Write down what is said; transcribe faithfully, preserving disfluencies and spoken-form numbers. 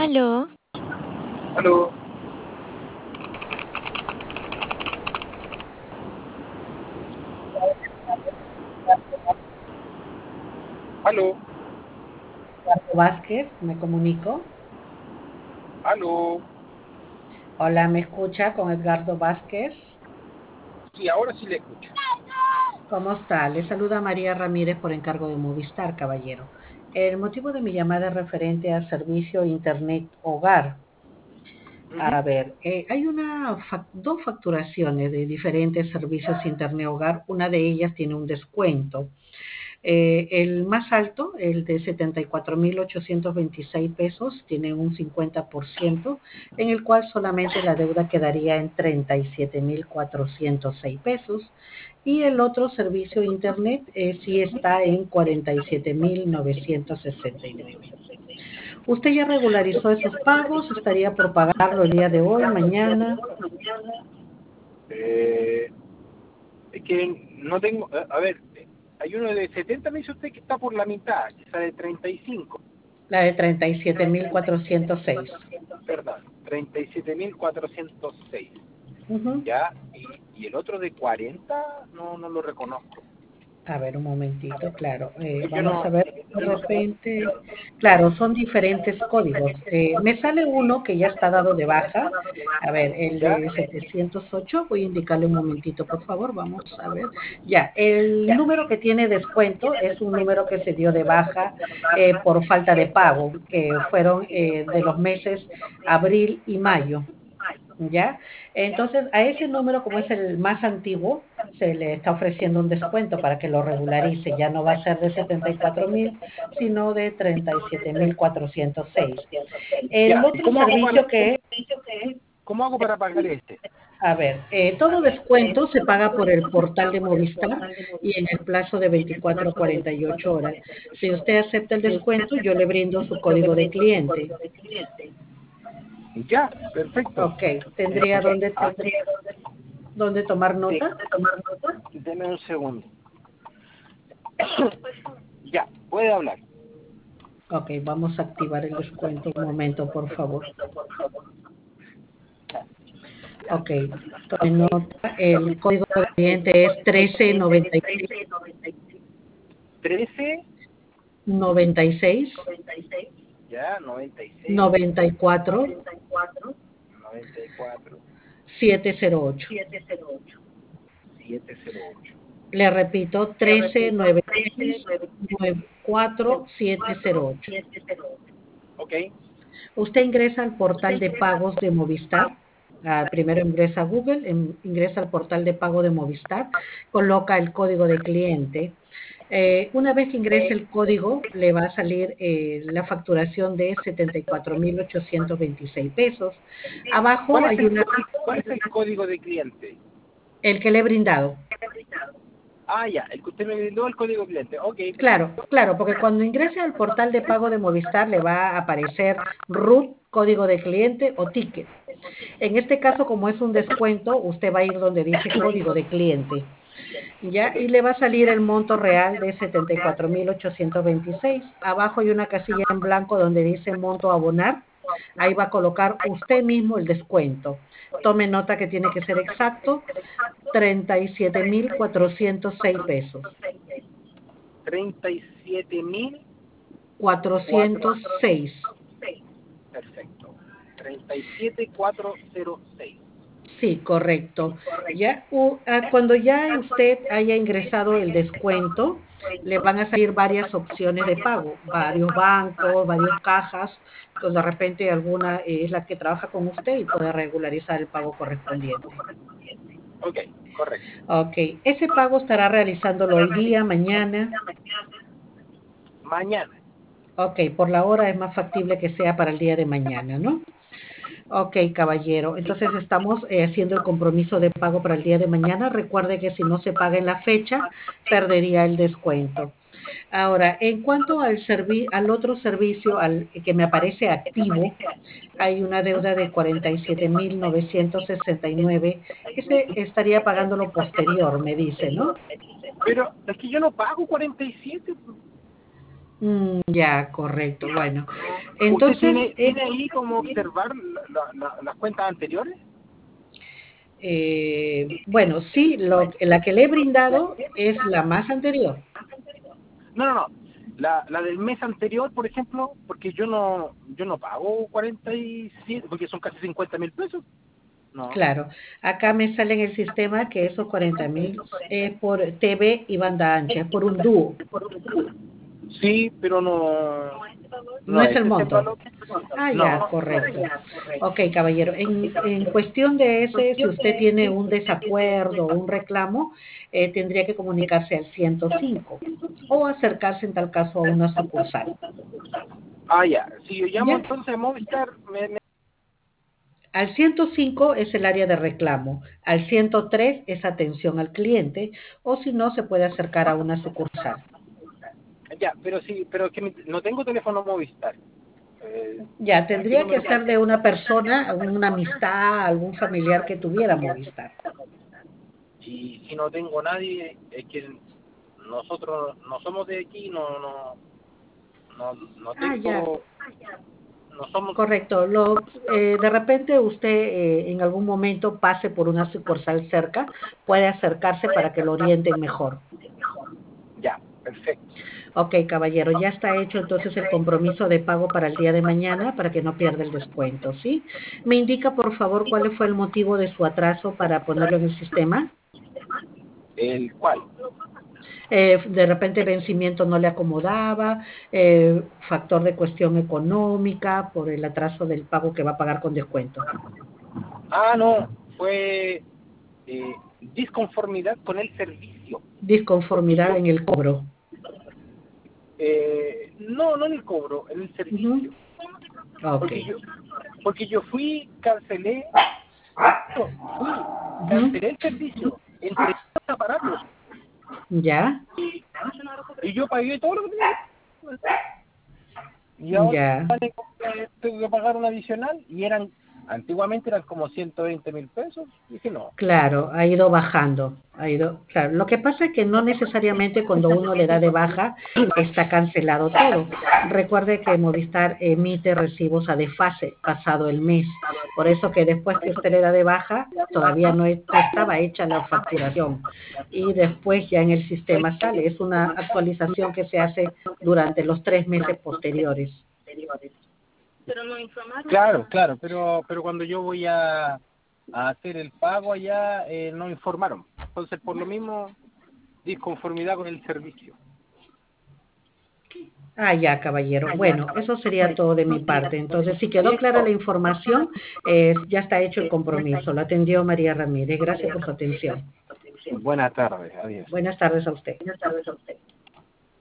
Aló, Aló, aló, Vázquez, me comunico. aló. Hola, ¿me escucha con Edgardo Vázquez? Sí, ahora sí le escucho. ¿Cómo está? Le saluda María Ramírez por encargo de Movistar, caballero. El motivo de mi llamada es referente a servicio Internet Hogar. Ujú. A ver, eh, hay una fac- dos facturaciones de diferentes servicios Internet Hogar. Una de ellas tiene un descuento. Eh, el más alto, el de setenta y cuatro mil ochocientos veintiséis pesos, tiene un cincuenta por ciento, en el cual solamente la deuda quedaría en treinta y siete mil cuatrocientos seis pesos. Y el otro servicio de Internet eh, sí está en cuarenta y siete mil novecientos sesenta y nueve. ¿Usted ya regularizó esos pagos? ¿Estaría por pagarlo el día de hoy, mañana? Eh, es que no tengo, a, a ver, hay uno de setenta, me dice usted que está por la mitad, esa de treinta y cinco. La de treinta y siete mil cuatrocientos seis. Perdón, treinta y siete mil cuatrocientos seis. Ujú. Ya, y, y el otro de cuarenta no, no lo reconozco. A ver, un momentito, claro. Eh, Yo vamos no, a ver de yo no, repente. Claro, son diferentes códigos. Eh, me sale uno que ya está dado de baja. A ver, el ¿ya? de setecientos ocho. Voy a indicarle un momentito, por favor. Vamos a ver. Ya, el número que tiene descuento es un número que se dio de baja eh, por falta de pago, que fueron eh, de los meses abril y mayo. ¿Ya? Entonces, a ese número, como es el más antiguo, se le está ofreciendo un descuento para que lo regularice. Ya no va a ser de setenta y cuatro mil, sino de treinta y siete mil cuatrocientos seis. El Ya, ¿y otro cómo hago para, servicio que, cómo hago para pagar este? a ver, eh, todo descuento se paga por el portal de Movistar y en el plazo de veinticuatro a cuarenta y ocho horas. Si usted acepta el descuento, yo le brindo su código de cliente. Ya, perfecto. Ok, ¿tendría Eh, dónde, ah, dónde tomar sí, nota? deme un segundo. Ya, puede hablar. Ok, vamos a activar el descuento. Un momento, por favor. Ok, tome nota. El código de cliente es trece noventa y seis Trece, noventa y seis ya, noventa y seis, noventa y cuatro noventa y cuatro, setecientos ocho. setecientos ocho. Le repito, trece noventa y seis noventa y cuatro setecientos ocho. Ok, Usted ingresa al portal de pagos de Movistar. Ah, primero ingresa a Google, em- ingresa al portal de pago de Movistar, coloca el código de cliente. Eh, una vez que ingrese el código, le va a salir eh, la facturación de setenta y cuatro mil ochocientos veintiséis pesos. Abajo ¿cuál es hay el, una, código, cuál es el código de cliente? el que le he brindado. Ah, ya, el que usted me brindó el código cliente. Ok, Claro, perfecto. claro, porque cuando ingrese al portal de pago de Movistar le va a aparecer R U T, código de cliente o ticket. En este caso, como es un descuento, usted va a ir donde dice código de cliente, ¿ya? Ok, Y le va a salir el monto real de setenta y cuatro mil ochocientos veintiséis. Abajo hay una casilla en blanco donde dice monto a abonar. Ahí va a colocar usted mismo el descuento. Tome nota que tiene que ser exacto, treinta y siete mil cuatrocientos seis pesos. treinta y siete mil cuatro. cuatrocientos seis. Perfecto. treinta y siete mil cuatrocientos seis. Sí, correcto. Ya, u- ah, cuando ya usted haya ingresado el descuento, le van a salir varias opciones de pago, varios bancos, varias cajas. Entonces, de repente alguna eh, es la que trabaja con usted y puede regularizar el pago correspondiente. Ok, correcto. Ok, ese pago estará realizándolo hoy día, mañana. Mañana. Ok, por la hora es más factible que sea para el día de mañana, ¿no? Ok, caballero. Entonces estamos eh, haciendo el compromiso de pago para el día de mañana. Recuerde que si no se paga en la fecha, perdería el descuento. Ahora, en cuanto al, servi al otro servicio al que me aparece activo, hay una deuda de cuarenta y siete mil novecientos sesenta y nueve. Ese estaría pagándolo posterior, me dice, ¿no? Pero es que yo no pago cuarenta y siete. Mm, ya, correcto. Bueno, ¿Usted entonces, tiene, eh, tiene ahí como observar la- la- las cuentas anteriores? eh, bueno, sí, lo, la que le he brindado es la más anterior. No, no, no. La, la del mes anterior, por ejemplo, porque yo no yo no pago cuarenta y siete, porque son casi cincuenta mil pesos. No. Claro, acá me sale en el sistema que esos cuarenta mil es por T V y banda ancha, es por un dúo, Sí, pero no, no no es es el ese el monto. valor. Ah, ya, No. correcto. Ok, caballero, en, en cuestión de ese, si usted tiene un desacuerdo o un reclamo, eh, tendría que comunicarse al ciento cinco o acercarse en tal caso a una sucursal. Ah, ya. Si yo llamo ¿Ya? entonces a Movistar, me, me- Al ciento cinco es el área de reclamo, al ciento tres es atención al cliente o si no se puede acercar a una sucursal. ya, pero sí, pero es que mi- no tengo teléfono Movistar. Eh, Ya, ¿A qué tendría que número? ser de una persona, una amistad, algún familiar que tuviera Movistar. Y si no tengo nadie, es que nosotros no somos de aquí, no, no, no, no Ah, ya, tengo, no somos. correcto. Lo, eh, de repente usted eh, en algún momento pase por una sucursal cerca, puede acercarse para que lo orienten mejor. Ya, perfecto. Ok, caballero, ya está hecho entonces el compromiso de pago para el día de mañana para que no pierda el descuento, ¿sí? Me indica, por favor, cuál fue el motivo de su atraso para ponerlo en el sistema. ¿El cual? Eh, de repente vencimiento no le acomodaba, eh, factor de cuestión económica por el atraso del pago que va a pagar con descuento. Ah, no, fue eh, disconformidad con el servicio. Porque Disconformidad yo, en el cobro. eh, no, no en el cobro, en el Ujú. servicio. Ok. Porque yo, porque yo fui, cancelé, no, fui, Ujú. cancelé el servicio, entregué los aparatos Ya, y, y yo pagué todo lo que tenía que pagar. Y ahora ya. eh, tengo que pagar un adicional y eran, antiguamente eran como ciento veinte mil pesos. Y dije, no, Claro, ha ido bajando, ha ido, claro. Lo que pasa es que no necesariamente cuando uno le da de baja está cancelado todo. Recuerde que Movistar emite recibos a desfase pasado el mes. Por eso que después que usted le da de baja, todavía no, e- no estaba hecha la facturación. Y después ya en el sistema sale. Es una actualización que se hace durante los tres meses posteriores. claro, claro, pero pero cuando yo voy a, a hacer el pago allá, eh, no informaron. Entonces, por lo mismo, disconformidad con el servicio. Ah, ya, caballero. Bueno, eso sería todo de mi parte. Entonces, si quedó clara la Listo. información, eh, ya está hecho el compromiso. Lo atendió María Ramírez. Gracias por su atención. Buenas tardes, adiós. Buenas tardes a usted.